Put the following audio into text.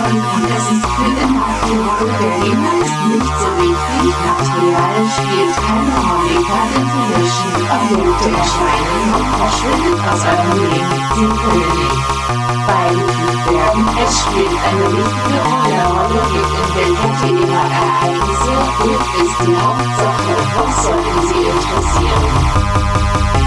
und es ist für immer auf die Rolle der Gegner ist nicht so wichtig. Material spielt keine Rolle, gerade Flächen, Objekte erscheinen und verschwinden aus eurem Leben, sie können nicht beigefügt werden. Es spielt eine wichtige Rolle geht in der Kette ihrer Ereignisse, Glück ist die Hauptsache, was sollten sie interessieren?